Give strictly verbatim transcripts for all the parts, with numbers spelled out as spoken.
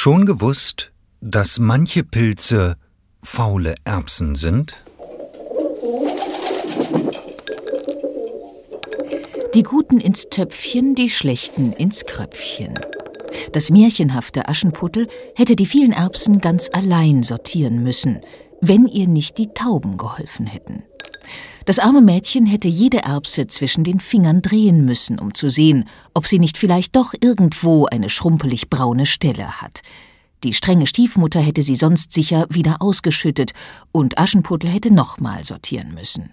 Schon gewusst, dass manche Pilze faule Erbsen sind? Die Guten ins Töpfchen, die Schlechten ins Kröpfchen. Das märchenhafte Aschenputtel hätte die vielen Erbsen ganz allein sortieren müssen, wenn ihr nicht die Tauben geholfen hätten. Das arme Mädchen hätte jede Erbse zwischen den Fingern drehen müssen, um zu sehen, ob sie nicht vielleicht doch irgendwo eine schrumpelig braune Stelle hat. Die strenge Stiefmutter hätte sie sonst sicher wieder ausgeschüttet und Aschenputtel hätte nochmal sortieren müssen.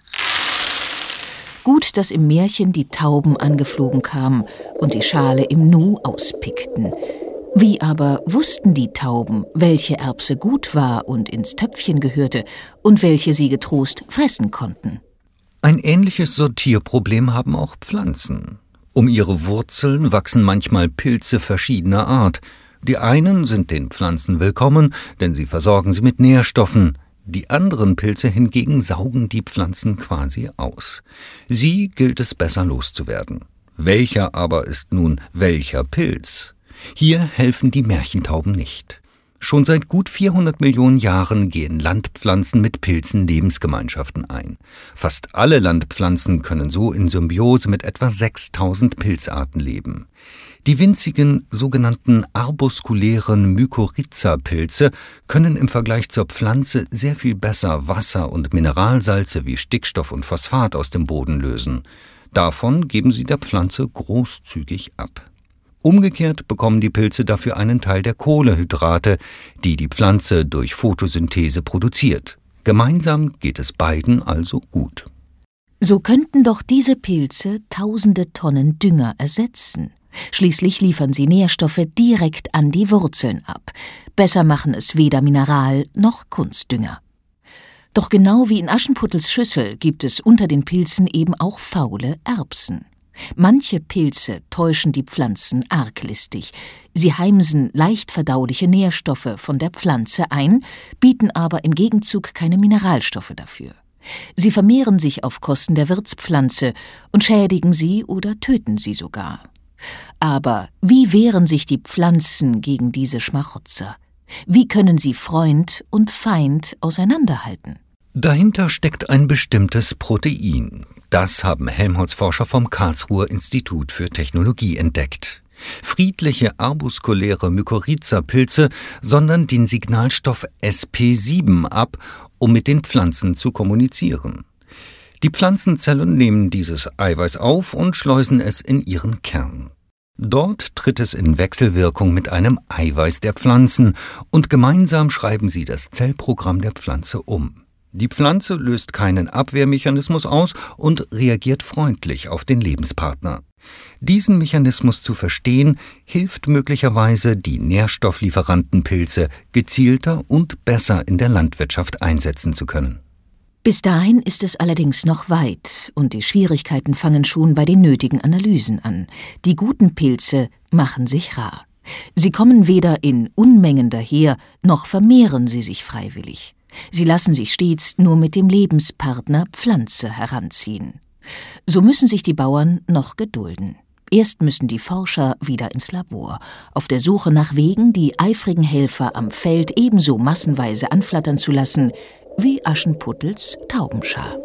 Gut, dass im Märchen die Tauben angeflogen kamen und die Schale im Nu auspickten. Wie aber wussten die Tauben, welche Erbse gut war und ins Töpfchen gehörte und welche sie getrost fressen konnten? Ein ähnliches Sortierproblem haben auch Pflanzen. Um ihre Wurzeln wachsen manchmal Pilze verschiedener Art. Die einen sind den Pflanzen willkommen, denn sie versorgen sie mit Nährstoffen. Die anderen Pilze hingegen saugen die Pflanzen quasi aus. Sie gilt es besser loszuwerden. Welcher aber ist nun welcher Pilz? Hier helfen die Märchentauben nicht. Schon seit gut vierhundert Millionen Jahren gehen Landpflanzen mit Pilzen Lebensgemeinschaften ein. Fast alle Landpflanzen können so in Symbiose mit etwa sechstausend Pilzarten leben. Die winzigen sogenannten arbuskulären Mykorrhiza-Pilze können im Vergleich zur Pflanze sehr viel besser Wasser- und Mineralsalze wie Stickstoff und Phosphat aus dem Boden lösen. Davon geben sie der Pflanze großzügig ab. Umgekehrt bekommen die Pilze dafür einen Teil der Kohlenhydrate, die die Pflanze durch Photosynthese produziert. Gemeinsam geht es beiden also gut. So könnten doch diese Pilze tausende Tonnen Dünger ersetzen. Schließlich liefern sie Nährstoffe direkt an die Wurzeln ab. Besser machen es weder Mineral- noch Kunstdünger. Doch genau wie in Aschenputtels Schüssel gibt es unter den Pilzen eben auch faule Erbsen. Manche Pilze täuschen die Pflanzen arglistig. Sie heimsen leicht verdauliche Nährstoffe von der Pflanze ein, bieten aber im Gegenzug keine Mineralstoffe dafür. Sie vermehren sich auf Kosten der Wirtspflanze und schädigen sie oder töten sie sogar. Aber wie wehren sich die Pflanzen gegen diese Schmarotzer? Wie können sie Freund und Feind auseinanderhalten? Dahinter steckt ein bestimmtes Protein. Das haben Helmholtz-Forscher vom Karlsruher Institut für Technologie entdeckt. Friedliche arbuskuläre Mykorrhiza-Pilze sondern den Signalstoff S P sieben ab, um mit den Pflanzen zu kommunizieren. Die Pflanzenzellen nehmen dieses Eiweiß auf und schleusen es in ihren Kern. Dort tritt es in Wechselwirkung mit einem Eiweiß der Pflanzen und gemeinsam schreiben sie das Zellprogramm der Pflanze um. Die Pflanze löst keinen Abwehrmechanismus aus und reagiert freundlich auf den Lebenspartner. Diesen Mechanismus zu verstehen, hilft möglicherweise, die Nährstofflieferantenpilze gezielter und besser in der Landwirtschaft einsetzen zu können. Bis dahin ist es allerdings noch weit und die Schwierigkeiten fangen schon bei den nötigen Analysen an. Die guten Pilze machen sich rar. Sie kommen weder in Unmengen daher, noch vermehren sie sich freiwillig. Sie lassen sich stets nur mit dem Lebenspartner Pflanze heranziehen. So müssen sich die Bauern noch gedulden. Erst müssen die Forscher wieder ins Labor, auf der Suche nach Wegen, die eifrigen Helfer am Feld ebenso massenweise anflattern zu lassen wie Aschenputtels Taubenschar.